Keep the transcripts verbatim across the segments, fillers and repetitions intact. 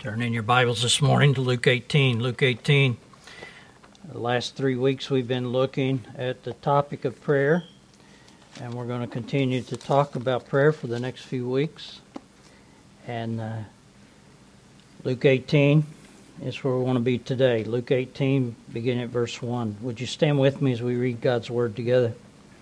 Turn in your Bibles this morning to Luke eighteen. Luke eighteen. The last three weeks we've been looking at the topic of prayer, and we're going to continue to talk about prayer for the next few weeks. And uh, Luke eighteen is where we want to be today. Luke eighteen, beginning at verse one. Would you stand with me as we read God's Word together?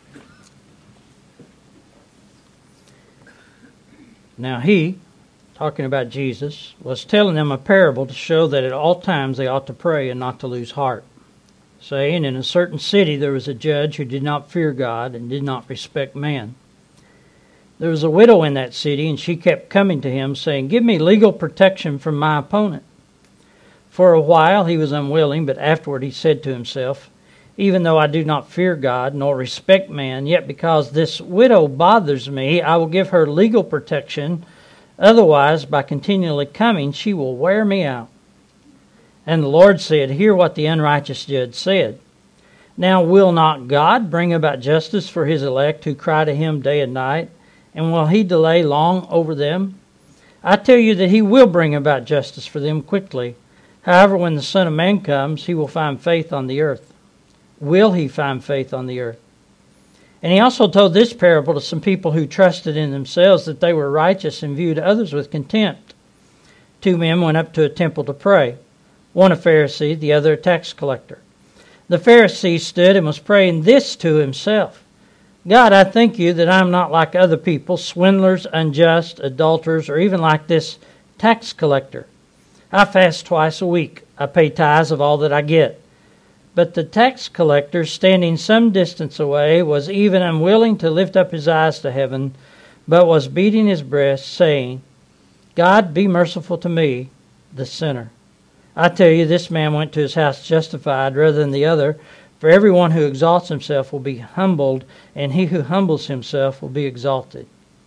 Now he, talking about Jesus, was telling them a parable to show that at all times they ought to pray and not to lose heart, saying, in a certain city there was a judge who did not fear God and did not respect man. There was a widow in that city, and she kept coming to him, saying, give me legal protection from my opponent. For a while he was unwilling, but afterward he said to himself, even though I do not fear God nor respect man, yet because this widow bothers me, I will give her legal protection. Otherwise, by continually coming, she will wear me out. And the Lord said, hear what the unrighteous judge said. Now will not God bring about justice for his elect who cry to him day and night? And will he delay long over them? I tell you that he will bring about justice for them quickly. However, when the Son of Man comes, he will find faith on the earth. Will he find faith on the earth? And he also told this parable to some people who trusted in themselves that they were righteous and viewed others with contempt. Two men went up to a temple to pray, one a Pharisee, the other a tax collector. The Pharisee stood and was praying this to himself, God, I thank you that I am not like other people, swindlers, unjust, adulterers, or even like this tax collector. I fast twice a week. I pay tithes of all that I get. But the tax collector, standing some distance away, was even unwilling to lift up his eyes to heaven, but was beating his breast, saying, God, be merciful to me, the sinner. I tell you, this man went to his house justified rather than the other, for everyone who exalts himself will be humbled, and he who humbles himself will be exalted.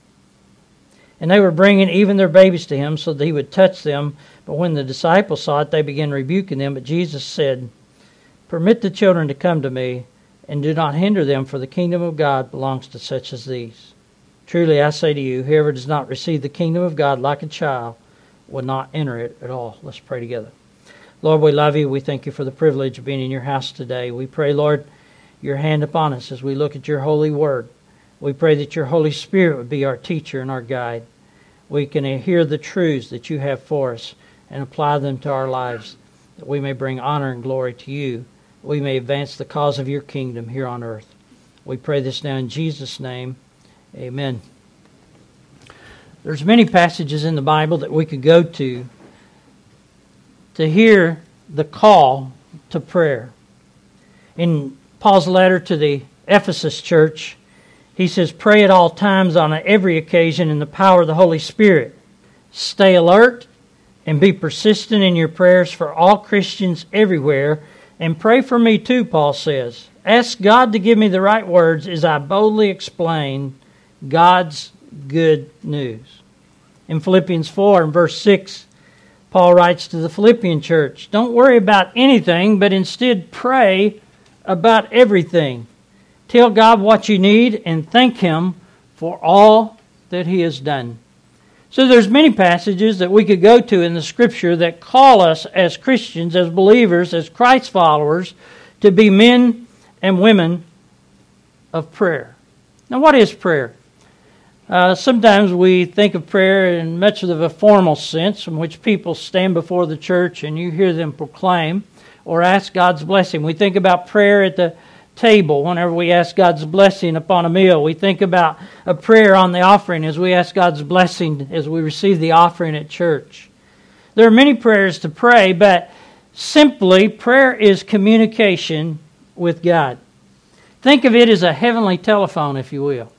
And they were bringing even their babies to him so that he would touch them, but when the disciples saw it, they began rebuking them. But Jesus said, permit the children to come to me, and do not hinder them, for the kingdom of God belongs to such as these. Truly I say to you, whoever does not receive the kingdom of God like a child will not enter it at all. Let's pray together. Lord, we love you. We thank you for the privilege of being in your house today. We pray, Lord, your hand upon us as we look at your holy word. We pray that your Holy Spirit would be our teacher and our guide. We can hear the truths that you have for us and apply them to our lives, that we may bring honor and glory to you. We may advance the cause of your kingdom here on earth. We pray this now in Jesus' name. Amen. There's many passages in the Bible that we could go to to hear the call to prayer. In Paul's letter to the Ephesus church, he says, pray at all times on every occasion in the power of the Holy Spirit. Stay alert and be persistent in your prayers for all Christians everywhere. And pray for me too, Paul says. Ask God to give me the right words as I boldly explain God's good news. In Philippians four and verse six, Paul writes to the Philippian church, don't worry about anything, but instead pray about everything. Tell God what you need and thank Him for all that He has done. So there's many passages that we could go to in the Scripture that call us as Christians, as believers, as Christ followers, to be men and women of prayer. Now, what is prayer? Uh, sometimes we think of prayer in much of a formal sense, in which people stand before the church and you hear them proclaim or ask God's blessing. We think about prayer at the table whenever we ask God's blessing upon a meal. We think about a prayer on the offering as we ask God's blessing as we receive the offering at church. There are many prayers to pray, but simply prayer is communication with God. Think of it as a heavenly telephone, if you will.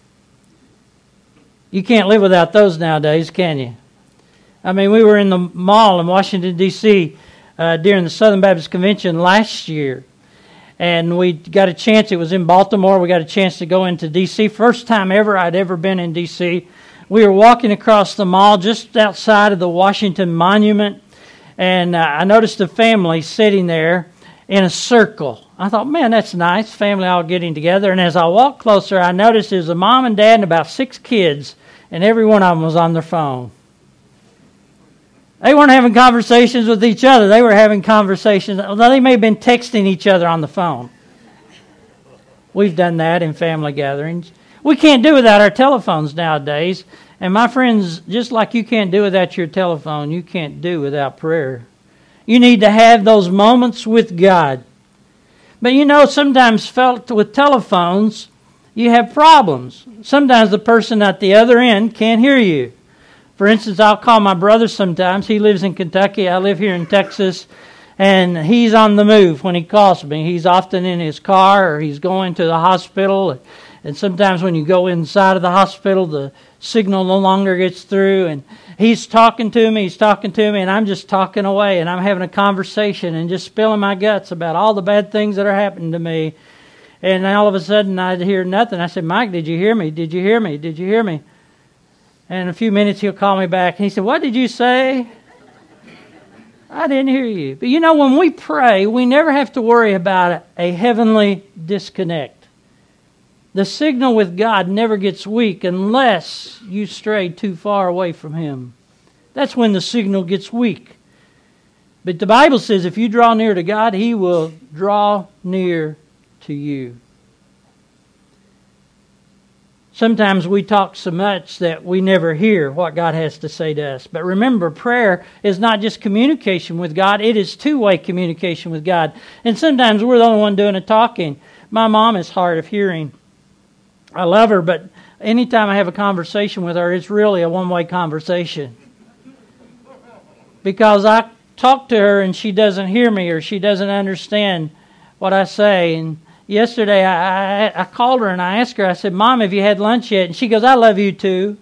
You can't live without those nowadays, can you? I mean, we were in the mall in Washington, D C uh, during the Southern Baptist Convention last year. And we got a chance, it was in Baltimore, we got a chance to go into D C First time ever I'd ever been in D C We were walking across the mall just outside of the Washington Monument, and uh, I noticed a family sitting there in a circle. I thought, man, that's nice, family all getting together. And as I walked closer, I noticed there was a mom and dad and about six kids, and every one of them was on their phone. They weren't having conversations with each other. They were having conversations. Although they may have been texting each other on the phone. We've done that in family gatherings. We can't do without our telephones nowadays. And my friends, just like you can't do without your telephone, you can't do without prayer. You need to have those moments with God. But you know, sometimes felt with telephones, you have problems. Sometimes the person at the other end can't hear you. For instance, I'll call my brother sometimes. He lives in Kentucky. I live here in Texas. And he's on the move when he calls me. He's often in his car or he's going to the hospital. And sometimes when you go inside of the hospital, the signal no longer gets through. And he's talking to me, he's talking to me, and I'm just talking away. And I'm having a conversation and just spilling my guts about all the bad things that are happening to me. And all of a sudden I'd hear nothing. I said, Mike, did you hear me? Did you hear me? Did you hear me? And in a few minutes he'll call me back. And he said, what did you say? I didn't hear you. But you know, when we pray, we never have to worry about a heavenly disconnect. The signal with God never gets weak unless you stray too far away from Him. That's when the signal gets weak. But the Bible says if you draw near to God, He will draw near to you. Sometimes we talk so much that we never hear what God has to say to us. But remember, prayer is not just communication with God. It is two-way communication with God. And sometimes we're the only one doing the talking. My mom is hard of hearing. I love her, but anytime I have a conversation with her, it's really a one-way conversation. Because I talk to her and she doesn't hear me or she doesn't understand what I say. And yesterday, I, I, I called her and I asked her, I said, Mom, have you had lunch yet? And she goes, I love you too.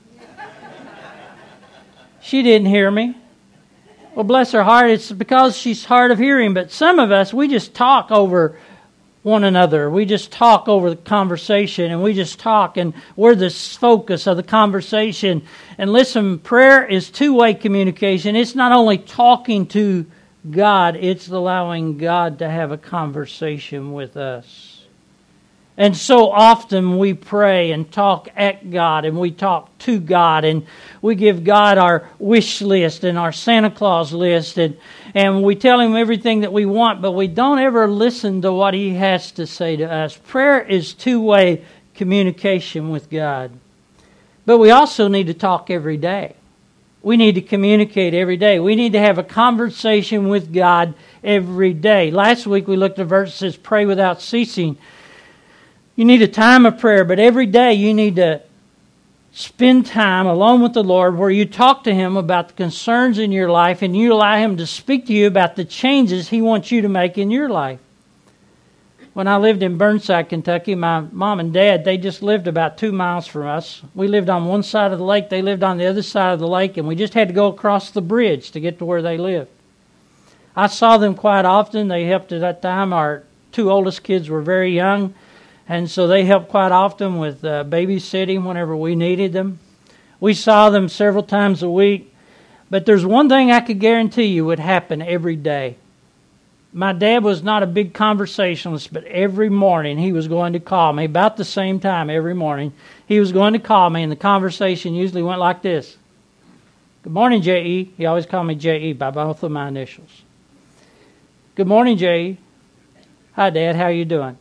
She didn't hear me. Well, bless her heart, it's because she's hard of hearing. But some of us, we just talk over one another. We just talk over the conversation and we just talk and we're the focus of the conversation. And listen, prayer is two-way communication. It's not only talking to God, it's allowing God to have a conversation with us. And so often we pray and talk at God and we talk to God and we give God our wish list and our Santa Claus list and, and we tell Him everything that we want, but we don't ever listen to what He has to say to us. Prayer is two-way communication with God. But we also need to talk every day. We need to communicate every day. We need to have a conversation with God every day. Last week we looked at a verse that says, pray without ceasing. You need a time of prayer, but every day you need to spend time alone with the Lord where you talk to Him about the concerns in your life and you allow Him to speak to you about the changes He wants you to make in your life. When I lived in Burnside, Kentucky, my mom and dad, they just lived about two miles from us. We lived on one side of the lake, they lived on the other side of the lake, and we just had to go across the bridge to get to where they lived. I saw them quite often. They helped at that time. Our two oldest kids were very young, and so they helped quite often with uh, babysitting whenever we needed them. We saw them several times a week, but there's one thing I could guarantee you would happen every day. My dad was not a big conversationalist, but every morning he was going to call me, about the same time every morning. He was going to call me, and the conversation usually went like this. Good morning, J E. He always called me J E by both of my initials. Good morning, J E. Hi, Dad. How are you doing?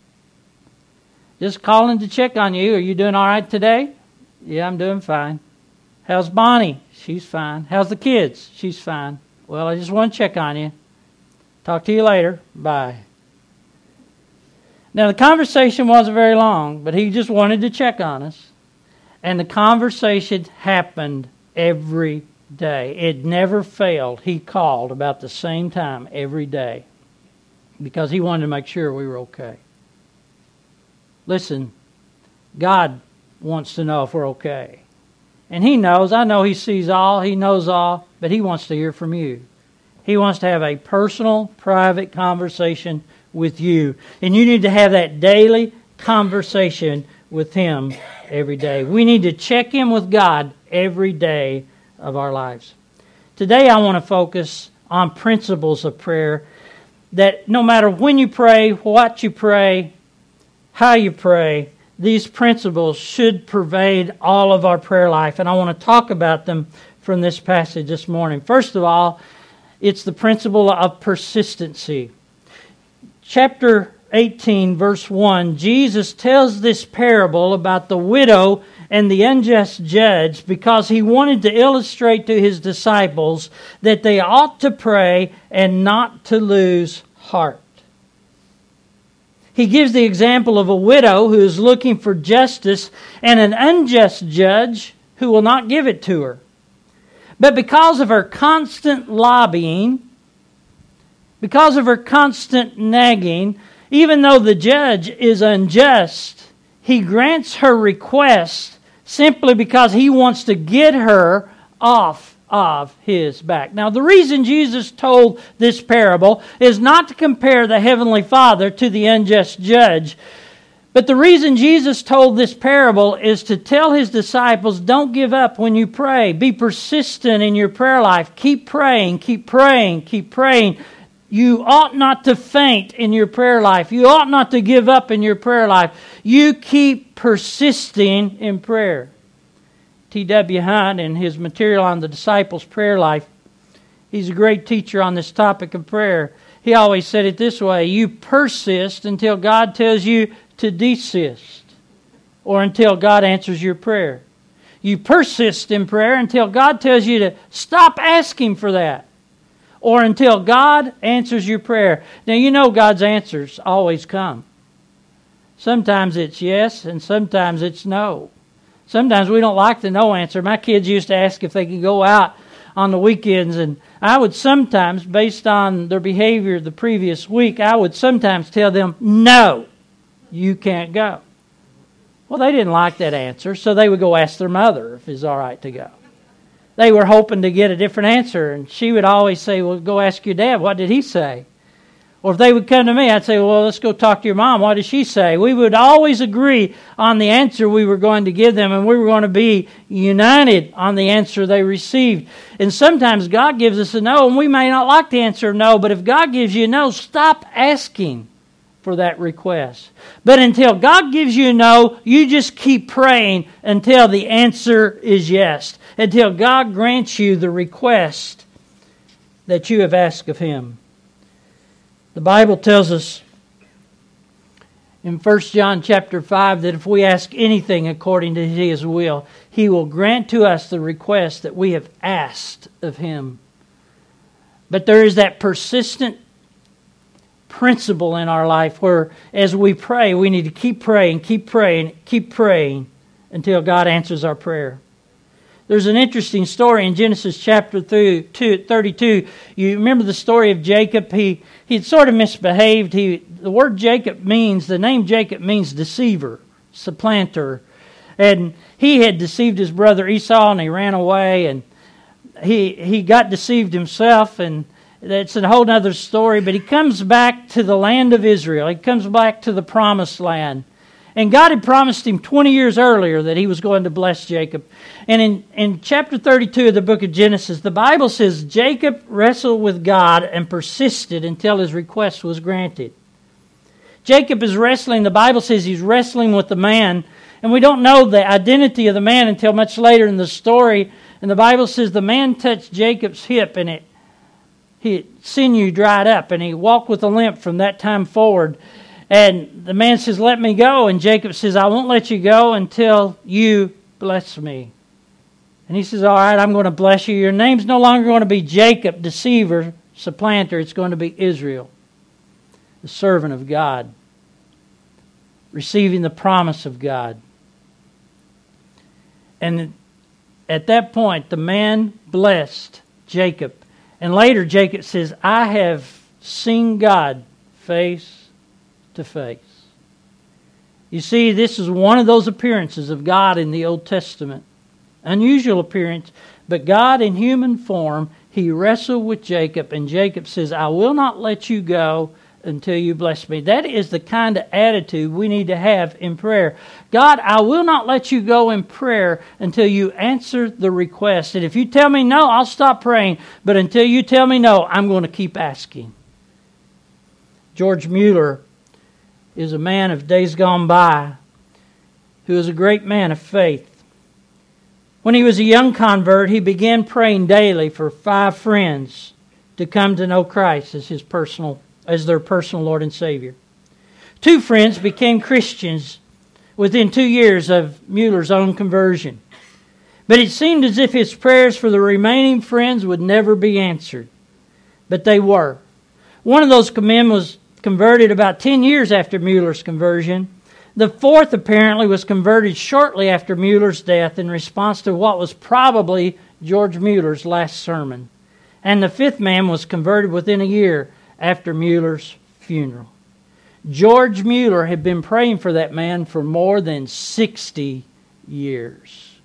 Just calling to check on you. Are you doing all right today? Yeah, I'm doing fine. How's Bonnie? She's fine. How's the kids? She's fine. Well, I just want to check on you. Talk to you later. Bye. Now, the conversation wasn't very long, but he just wanted to check on us. And the conversation happened every day. It never failed. He called about the same time every day because he wanted to make sure we were okay. Listen, God wants to know if we're okay. And He knows. I know He sees all. He knows all. But He wants to hear from you. He wants to have a personal, private conversation with you. And you need to have that daily conversation with Him every day. We need to check in with God every day of our lives. Today I want to focus on principles of prayer that no matter when you pray, what you pray, how you pray, these principles should pervade all of our prayer life. And I want to talk about them from this passage this morning. First of all, it's the principle of persistency. Chapter eighteen, verse one, Jesus tells this parable about the widow and the unjust judge because he wanted to illustrate to his disciples that they ought to pray and not to lose heart. He gives the example of a widow who is looking for justice and an unjust judge who will not give it to her. But because of her constant lobbying, because of her constant nagging, even though the judge is unjust, he grants her request simply because he wants to get her off of his back. Now, the reason Jesus told this parable is not to compare the Heavenly Father to the unjust judge, but the reason Jesus told this parable is to tell His disciples, don't give up when you pray. Be persistent in your prayer life. Keep praying, keep praying, keep praying. You ought not to faint in your prayer life. You ought not to give up in your prayer life. You keep persisting in prayer. T W Hunt, in his material on the disciples' prayer life, he's a great teacher on this topic of prayer. He always said it this way: you persist until God tells you to desist, or until God answers your prayer. You persist in prayer until God tells you to stop asking for that, or until God answers your prayer. Now, you know God's answers always come. Sometimes it's yes, and sometimes it's no. Sometimes we don't like the no answer. My kids used to ask if they could go out on the weekends, and I would sometimes, based on their behavior the previous week, I would sometimes tell them, no, you can't go. Well, they didn't like that answer, so they would go ask their mother if it's all right to go. They were hoping to get a different answer, and she would always say, well, go ask your dad. What did he say? Or if they would come to me, I'd say, well, let's go talk to your mom. What did she say? We would always agree on the answer we were going to give them, and we were going to be united on the answer they received. And sometimes God gives us a no, and we may not like the answer no, but if God gives you a no, stop asking for that request. But until God gives you a no, you just keep praying until the answer is yes, until God grants you the request that you have asked of Him. The Bible tells us in First John chapter five that if we ask anything according to His will, He will grant to us the request that we have asked of Him. But there is that persistent principle in our life where as we pray, we need to keep praying, keep praying, keep praying until God answers our prayer. There's an interesting story in Genesis chapter thirty-two. You remember the story of Jacob? He he'd sort of misbehaved. He the word Jacob means, the name Jacob means deceiver, supplanter. And he had deceived his brother Esau, and he ran away, and he he got deceived himself, and that's a whole other story. But he comes back to the land of Israel. He comes back to the promised land. And God had promised him twenty years earlier that He was going to bless Jacob. And in, in chapter thirty-two of the book of Genesis, the Bible says Jacob wrestled with God and persisted until his request was granted. Jacob is wrestling, the Bible says he's wrestling with the man, and we don't know the identity of the man until much later in the story. And the Bible says the man touched Jacob's hip, and it he sinew dried up, and he walked with a limp from that time forward. And the man says, let me go. And Jacob says, I won't let you go until you bless me. And he says, all right, I'm going to bless you. Your name's no longer going to be Jacob, deceiver, supplanter. It's going to be Israel, the servant of God, receiving the promise of God. And at that point, the man blessed Jacob. And later Jacob says, I have seen God face to face. You see, this is one of those appearances of God in the Old Testament. Unusual appearance, but God in human form, He wrestled with Jacob, and Jacob says, I will not let you go until you bless me. That is the kind of attitude we need to have in prayer. God, I will not let you go in prayer until you answer the request. And if you tell me no, I'll stop praying. But until you tell me no, I'm going to keep asking. George Mueller is a man of days gone by who is a great man of faith. When he was a young convert, he began praying daily for five friends to come to know Christ as his personal, as their personal Lord and Savior. Two friends became Christians within two years of Mueller's own conversion. But it seemed as if his prayers for the remaining friends would never be answered. But they were. One of those men was converted about ten years after Mueller's conversion. The fourth apparently was converted shortly after Mueller's death in response to what was probably George Mueller's last sermon. And the fifth man was converted within a year after Mueller's funeral. George Mueller had been praying for that man for more than sixty years.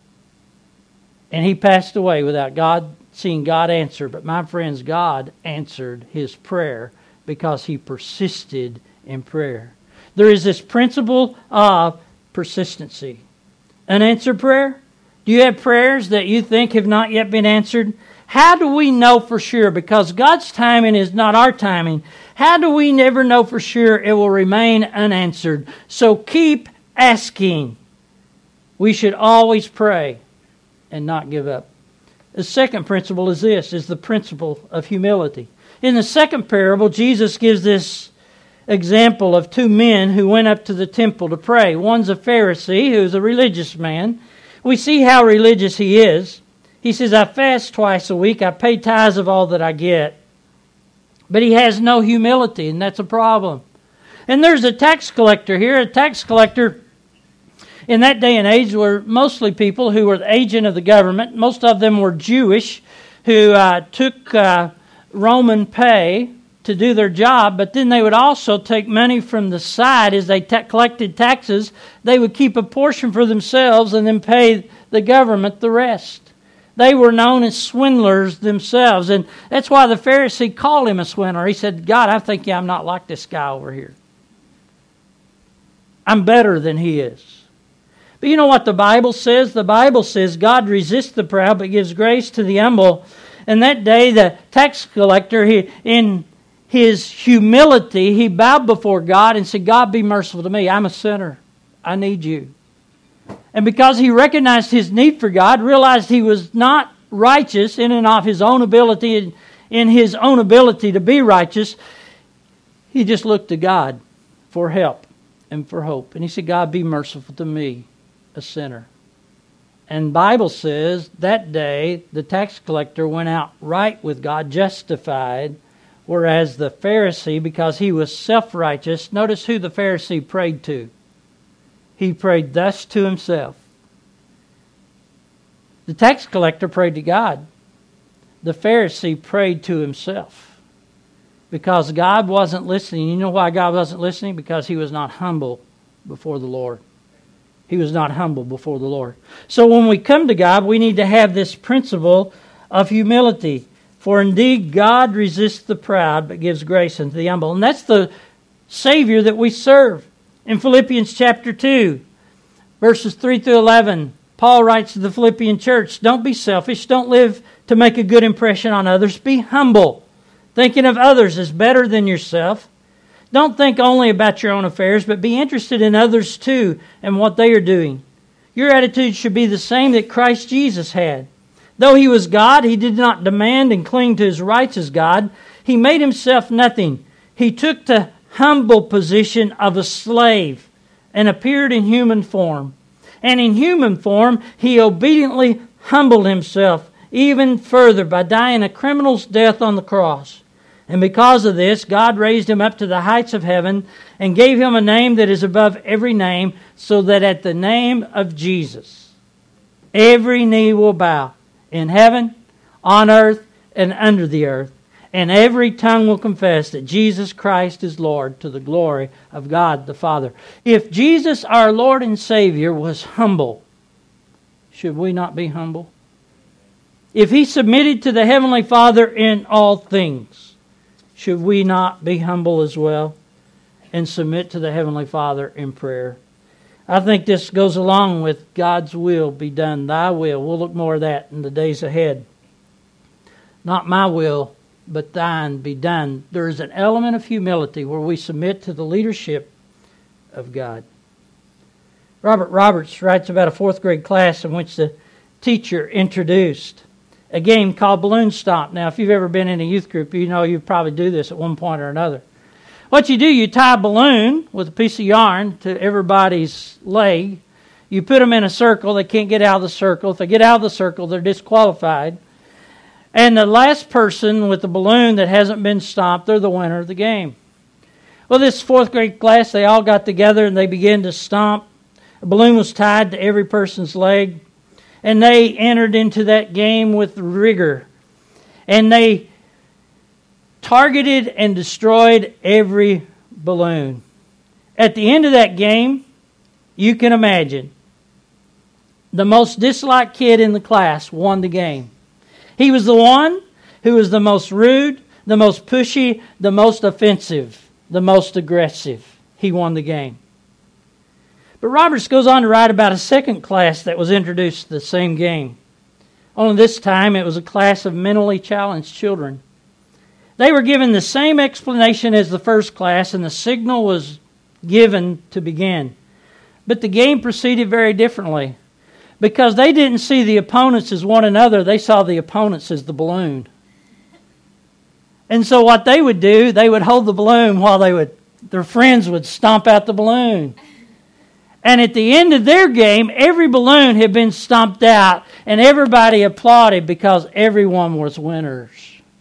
And he passed away without God seeing God answer. But my friends, God answered his prayer because he persisted in prayer. There is this principle of persistency. Unanswered prayer? Do you have prayers that you think have not yet been answered? How do we know for sure? Because God's timing is not our timing. How do we never know for sure it will remain unanswered? So keep asking. We should always pray and not give up. The second principle is this, is the principle of humility. In the second parable, Jesus gives this example of two men who went up to the temple to pray. One's a Pharisee who's a religious man. We see how religious he is. He says, I fast twice a week. I pay tithes of all that I get. But he has no humility, and that's a problem. And there's a tax collector here. A tax collector in that day and age were mostly people who were the agent of the government. Most of them were Jewish who uh, took uh, Roman pay to do their job, but then they would also take money from the side as they ta- collected taxes. They would keep a portion for themselves and then pay the government the rest. They were known as swindlers themselves, and that's why the Pharisee called him a swindler. He said, God, I think I'm not like this guy over here. I'm better than he is. But you know what the Bible says? The Bible says God resists the proud but gives grace to the humble. And that day the tax collector, he, in his humility, he bowed before God and said, God, be merciful to me. I'm a sinner. I need you. And because he recognized his need for God, realized he was not righteous in and of his own ability, in his own ability to be righteous, he just looked to God for help and for hope. And he said, God, be merciful to me, a sinner. And the Bible says that day the tax collector went out right with God, justified, whereas the Pharisee, because he was self-righteous, notice who the Pharisee prayed to. He prayed thus to himself. The tax collector prayed to God. The Pharisee prayed to himself. Because God wasn't listening. You know why God wasn't listening? Because he was not humble before the Lord. He was not humble before the Lord. So when we come to God, we need to have this principle of humility. For indeed God resists the proud, but gives grace unto the humble. And that's the Savior that we serve. In Philippians chapter two, verses three through eleven, Paul writes to the Philippian church, don't be selfish, don't live to make a good impression on others, be humble, thinking of others as better than yourself. Don't think only about your own affairs, but be interested in others too and what they are doing. Your attitude should be the same that Christ Jesus had. Though he was God, he did not demand and cling to his rights as God. He made himself nothing. He took the humble position of a slave and appeared in human form. And in human form, he obediently humbled himself even further by dying a criminal's death on the cross. And because of this, God raised him up to the heights of heaven and gave him a name that is above every name, so that at the name of Jesus, every knee will bow in heaven, on earth, and under the earth. And every tongue will confess that Jesus Christ is Lord, to the glory of God the Father. If Jesus, our Lord and Savior, was humble, should we not be humble? If he submitted to the Heavenly Father in all things, should we not be humble as well and submit to the Heavenly Father in prayer? I think this goes along with God's will be done, thy will. We'll look more at that in the days ahead. Not my will, but thine be done. There is an element of humility where we submit to the leadership of God. Robert Roberts writes about a fourth grade class in which the teacher introduced a game called Balloon Stomp. Now, if you've ever been in a youth group, you know you probably do this at one point or another. What you do, you tie a balloon with a piece of yarn to everybody's leg. You put them in a circle. They can't get out of the circle. If they get out of the circle, they're disqualified. And the last person with the balloon that hasn't been stomped, they're the winner of the game. Well, this fourth grade class, they all got together and they began to stomp. A balloon was tied to every person's leg. And they entered into that game with rigor. And they targeted and destroyed every balloon. At the end of that game, you can imagine, the most disliked kid in the class won the game. He was the one who was the most rude, the most pushy, the most offensive, the most aggressive. He won the game. But Roberts goes on to write about a second class that was introduced to the same game. Only this time it was a class of mentally challenged children. They were given the same explanation as the first class, and the signal was given to begin. But the game proceeded very differently. Because they didn't see the opponents as one another, they saw the opponents as the balloon. And so what they would do, they would hold the balloon while they would, their friends would stomp out the balloon. And at the end of their game, every balloon had been stomped out, and everybody applauded because everyone was winners.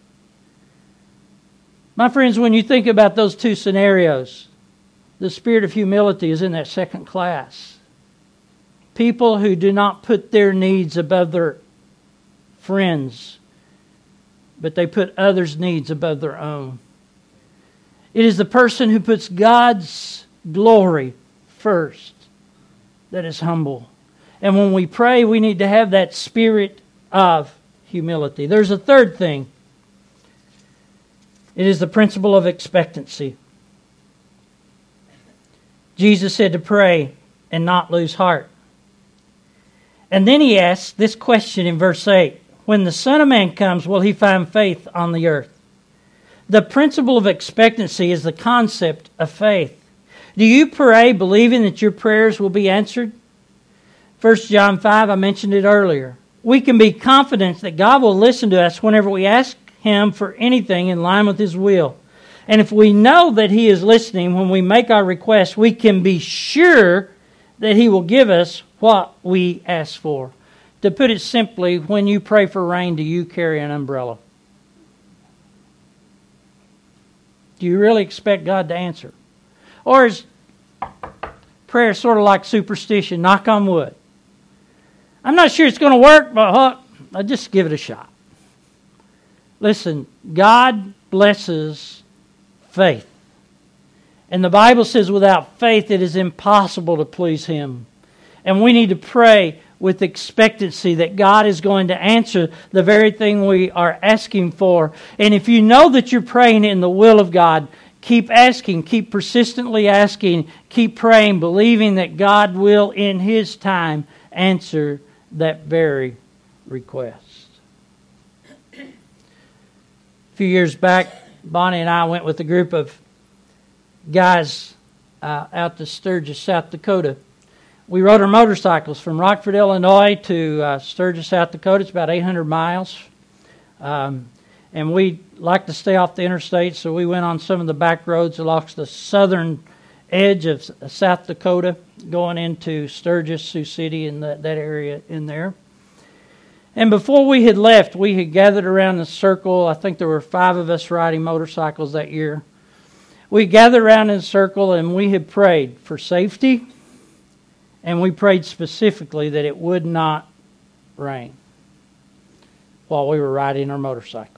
My friends, when you think about those two scenarios, the spirit of humility is in that second class. People who do not put their needs above their friends, but they put others' needs above their own. It is the person who puts God's glory first that is humble. And when we pray, we need to have that spirit of humility. There's a third thing. It is the principle of expectancy. Jesus said to pray and not lose heart. And then he asks this question in verse eight. When the Son of Man comes, will he find faith on the earth? The principle of expectancy is the concept of faith. Do you pray believing that your prayers will be answered? First John five, I mentioned it earlier. We can be confident that God will listen to us whenever we ask Him for anything in line with His will. And if we know that He is listening when we make our request, we can be sure that He will give us what we ask for. To put it simply, when you pray for rain, do you carry an umbrella? Do you really expect God to answer? Or is prayer sort of like superstition, knock on wood? I'm not sure it's going to work, but huh, I'll just give it a shot. Listen, God blesses faith. And the Bible says without faith it is impossible to please Him. And we need to pray with expectancy that God is going to answer the very thing we are asking for. And if you know that you're praying in the will of God, keep asking, keep persistently asking, keep praying, believing that God will in His time answer that very request. A few years back, Bonnie and I went with a group of guys uh, out to Sturgis, South Dakota. We rode our motorcycles from Rockford, Illinois to uh, Sturgis, South Dakota. It's about eight hundred miles. Um, and we like to stay off the interstate, so we went on some of the back roads along the southern edge of South Dakota, going into Sturgis, Sioux City, and that, that area in there. And before we had left, we had gathered around the circle. I think there were five of us riding motorcycles that year. We gathered around in a circle and we had prayed for safety, and we prayed specifically that it would not rain while we were riding our motorcycle.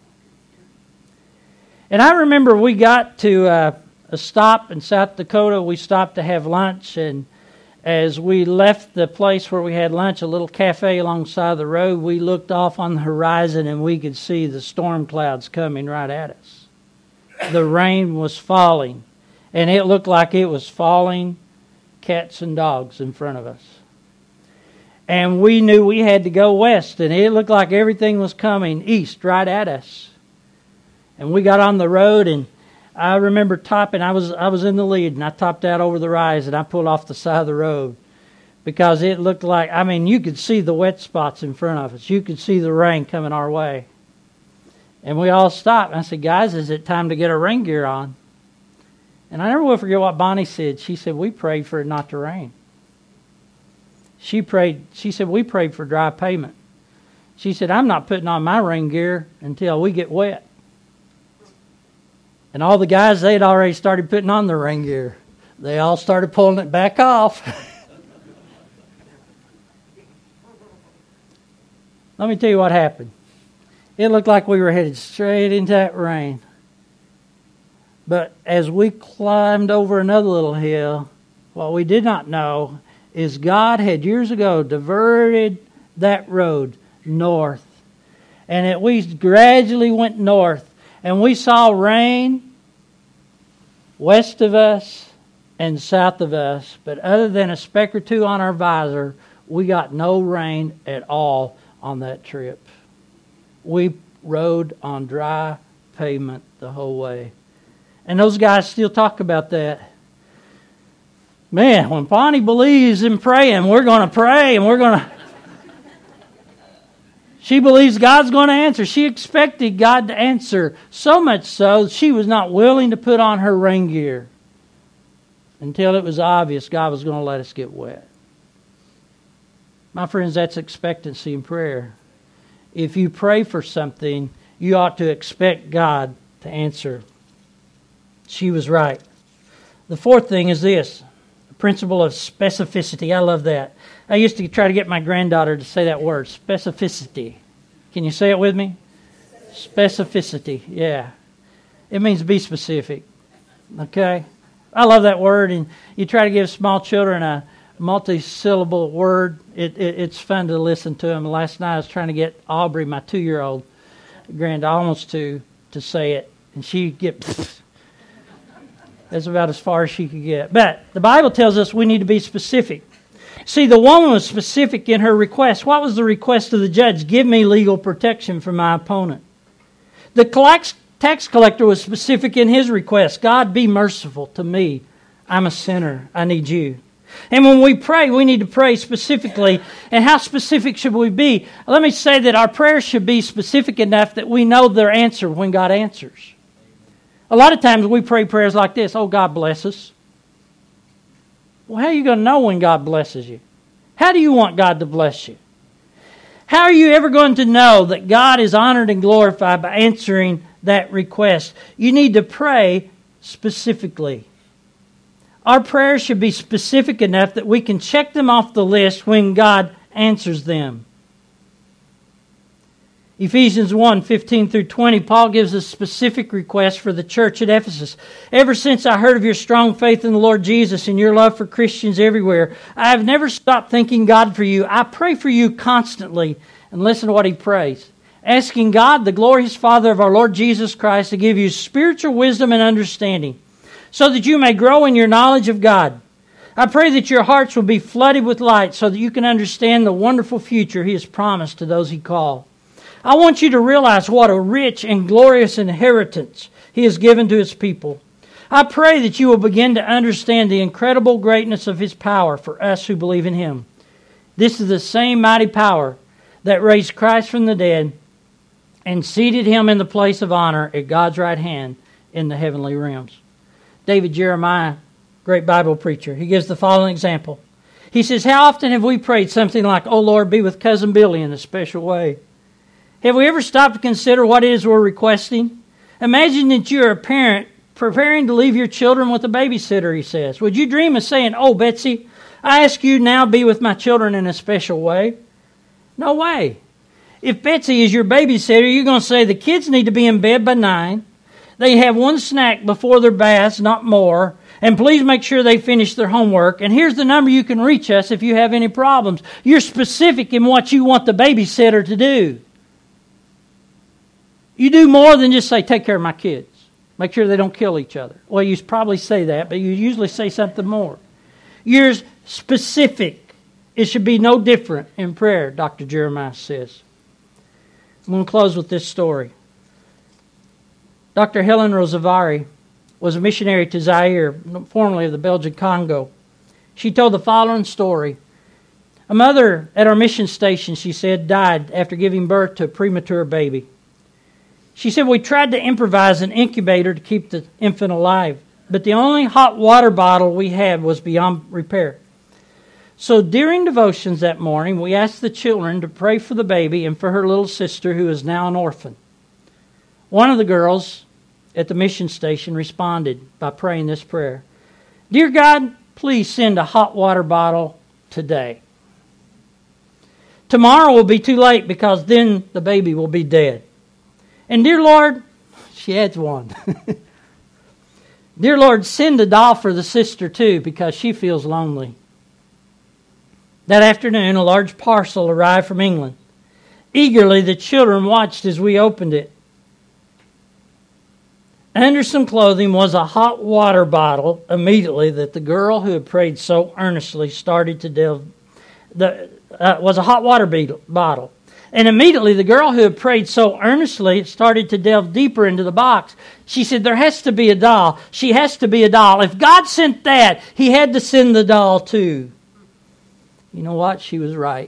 And I remember we got to uh, a stop in South Dakota. We stopped to have lunch, and as we left the place where we had lunch, a little cafe alongside the road, we looked off on the horizon and we could see the storm clouds coming right at us. The rain was falling, and it looked like it was falling cats and dogs in front of us. And we knew we had to go west, and it looked like everything was coming east right at us. And we got on the road, and I remember topping. I was I was in the lead, and I topped out over the rise, and I pulled off the side of the road. because it looked like, I mean, you could see the wet spots in front of us. You could see the rain coming our way. And we all stopped. And I said, guys, is it time to get our rain gear on? And I never will forget what Bonnie said. She said, we prayed for it not to rain. She prayed. She said, we prayed for dry pavement. She said, I'm not putting on my rain gear until we get wet. And all the guys, they had already started putting on their rain gear. They all started pulling it back off. Let me tell you what happened. It looked like we were headed straight into that rain. But as we climbed over another little hill, what we did not know is God had years ago diverted that road north. And it, we gradually went north. And we saw rain west of us and south of us. But other than a speck or two on our visor, we got no rain at all on that trip. We rode on dry pavement the whole way. And those guys still talk about that. Man, when Bonnie believes in praying, we're going to pray and we're going to... She believes God's going to answer. She expected God to answer. So much so, she was not willing to put on her rain gear until it was obvious God was going to let us get wet. My friends, that's expectancy in prayer. If you pray for something, you ought to expect God to answer. She was right. The fourth thing is this, the principle of specificity. I love that. I used to try to get my granddaughter to say that word, specificity. Can you say it with me? Specificity, yeah. It means be specific, okay? I love that word, and you try to give small children a multi-syllable word. It, it, it's fun to listen to them. Last night I was trying to get Aubrey, my two-year-old granddaughter, almost two, to say it, and she'd get... That's about as far as she could get. But the Bible tells us we need to be specific. See, the woman was specific in her request. What was the request of the judge? Give me legal protection from my opponent. The tax collector was specific in his request. God, be merciful to me. I'm a sinner. I need you. And when we pray, we need to pray specifically. And how specific should we be? Let me say that our prayers should be specific enough that we know their answer when God answers. A lot of times we pray prayers like this, oh, God bless us. Well, how are you going to know when God blesses you? How do you want God to bless you? How are you ever going to know that God is honored and glorified by answering that request? You need to pray specifically. Our prayers should be specific enough that we can check them off the list when God answers them. Ephesians one, fifteen through twenty, Paul gives a specific request for the church at Ephesus. Ever since I heard of your strong faith in the Lord Jesus and your love for Christians everywhere, I have never stopped thanking God for you. I pray for you constantly. And listen to what he prays. Asking God, the glorious Father of our Lord Jesus Christ, to give you spiritual wisdom and understanding, so that you may grow in your knowledge of God. I pray that your hearts will be flooded with light so that you can understand the wonderful future he has promised to those he called. I want you to realize what a rich and glorious inheritance he has given to his people. I pray that you will begin to understand the incredible greatness of his power for us who believe in him. This is the same mighty power that raised Christ from the dead and seated him in the place of honor at God's right hand in the heavenly realms. David Jeremiah, great Bible preacher, he gives the following example. He says, how often have we prayed something like, oh Lord, be with Cousin Billy in a special way? Have we ever stopped to consider what it is we're requesting? Imagine that you're a parent preparing to leave your children with a babysitter, he says. Would you dream of saying, oh, Betsy, I ask you now be with my children in a special way? No way. If Betsy is your babysitter, you're going to say the kids need to be in bed by nine. They have one snack before their baths, not more. And please make sure they finish their homework. And here's the number you can reach us if you have any problems. You're specific in what you want the babysitter to do. You do more than just say, take care of my kids. Make sure they don't kill each other. Well, you probably say that, but you usually say something more. You're specific. It should be no different in prayer, Doctor Jeremiah says. I'm going to close with this story. Doctor Helen Rosavari was a missionary to Zaire, formerly of the Belgian Congo. She told the following story. A mother at our mission station, she said, died after giving birth to a premature baby. She said, we tried to improvise an incubator to keep the infant alive, but the only hot water bottle we had was beyond repair. So during devotions that morning, we asked the children to pray for the baby and for her little sister who is now an orphan. One of the girls at the mission station responded by praying this prayer. Dear God, please send a hot water bottle today. Tomorrow will be too late because then the baby will be dead. And dear Lord, she adds one. Dear Lord, send a doll for the sister too because she feels lonely. That afternoon, a large parcel arrived from England. Eagerly, the children watched as we opened it. Under some clothing was a hot water bottle. Immediately, that the girl who had prayed so earnestly started to delve. The uh, was a hot water beetle, bottle, and immediately the girl who had prayed so earnestly started to delve deeper into the box. She said, "There has to be a doll. She has to be a doll. If God sent that, He had to send the doll too." You know what? She was right.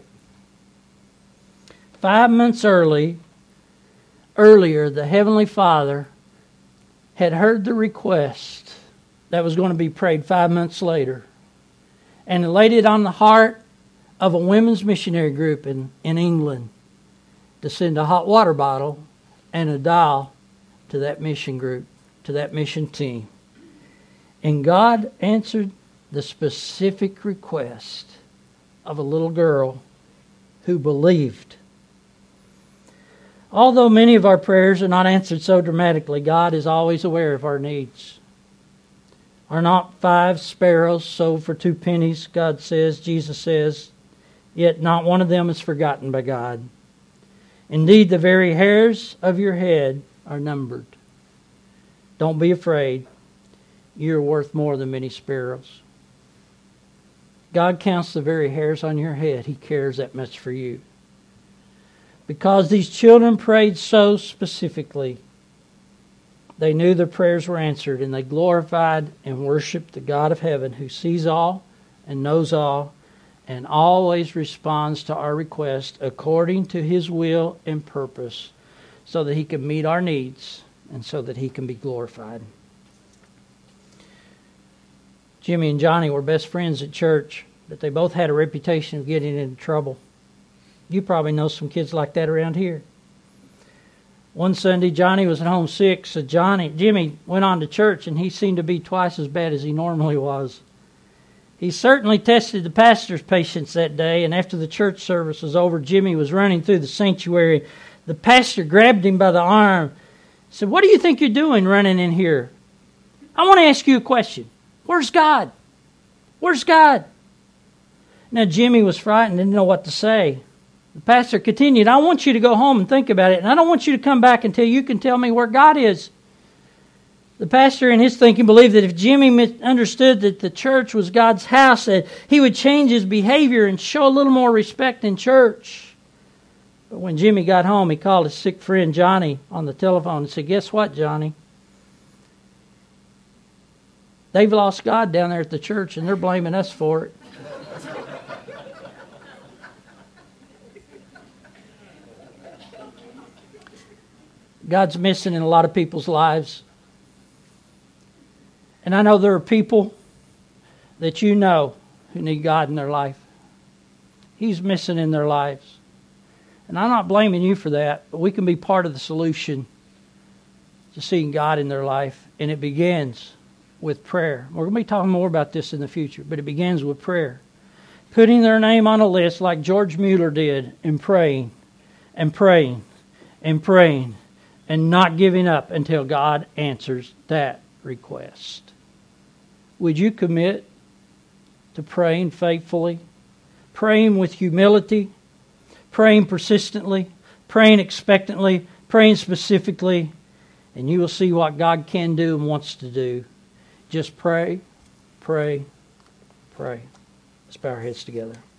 Five months early, earlier, the Heavenly Father had heard the request that was going to be prayed five months later and laid it on the heart of a women's missionary group in, in England to send a hot water bottle and a doll to that mission group, to that mission team. And God answered the specific request of a little girl who believed. Although many of our prayers are not answered so dramatically, God is always aware of our needs. Are not five sparrows sold for two pennies, God says, Jesus says, yet not one of them is forgotten by God. Indeed, the very hairs of your head are numbered. Don't be afraid. You're worth more than many sparrows. God counts the very hairs on your head. He cares that much for you. Because these children prayed so specifically, they knew their prayers were answered, and they glorified and worshiped the God of heaven who sees all and knows all and always responds to our request according to His will and purpose so that He can meet our needs and so that He can be glorified. Jimmy and Johnny were best friends at church, but they both had a reputation of getting into trouble. You probably know some kids like that around here. One Sunday, Johnny was at home sick, so Johnny, Jimmy went on to church, and he seemed to be twice as bad as he normally was. He certainly tested the pastor's patience that day, and after the church service was over, Jimmy was running through the sanctuary. The pastor grabbed him by the arm and said, "What do you think you're doing running in here? I want to ask you a question. Where's God? Where's God?" Now, Jimmy was frightened, didn't know what to say. The pastor continued, "I want you to go home and think about it, and I don't want you to come back until you can tell me where God is." The pastor, in his thinking, believed that if Jimmy understood that the church was God's house, that he would change his behavior and show a little more respect in church. But when Jimmy got home, he called his sick friend Johnny on the telephone and said, "Guess what, Johnny? They've lost God down there at the church, and they're blaming us for it." God's missing in a lot of people's lives. And I know there are people that you know who need God in their life. He's missing in their lives. And I'm not blaming you for that, but we can be part of the solution to seeing God in their life. And it begins with prayer. We're going to be talking more about this in the future, but it begins with prayer. Putting their name on a list like George Mueller did, and praying, and praying, and praying, and not giving up until God answers that request. Would you commit to praying faithfully, praying with humility, praying persistently, praying expectantly, praying specifically, and you will see what God can do and wants to do. Just pray, pray, pray. Let's bow our heads together.